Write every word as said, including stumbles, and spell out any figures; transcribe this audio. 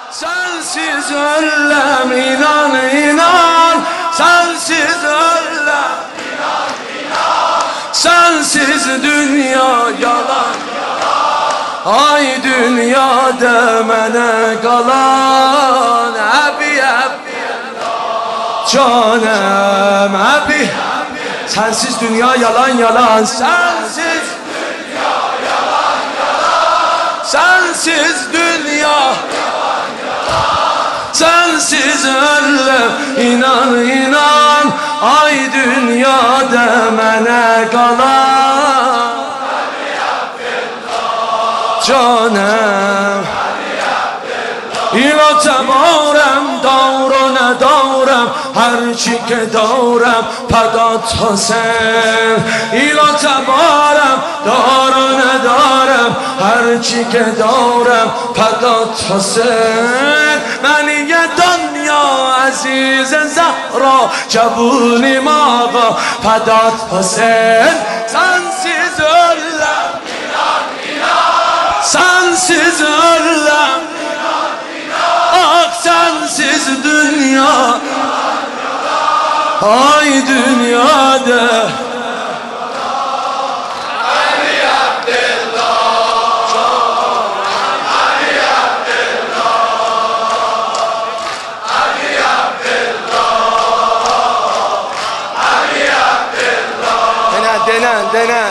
Sensiz ölüm inan inan, sensiz ölüm inan inan, sensiz dünya yalan yalan. Ay dünyada mənə qalan Əbi əbi canım əbi. Sensiz dünya yalan yalan, sensiz dünya yalan yalan, sensiz dünya yalan yalan, sensiz ölüm inan inan. Ay dünyada mənə qalan canım ایلا تبارم دوران دارم هرچی که دارم فدات حسین. ایلا تبارم دوران دارم هرچی که دارم فدات حسین. من یه دنیا عزیز زهرا جوونیم آقا فدات حسین. sensiz ölüm sensiz ölüm ah sensiz dünya ay dünyada Ali Abdullah Ali Abdullah Ali Abdullah Ali Abdullah denen denen denen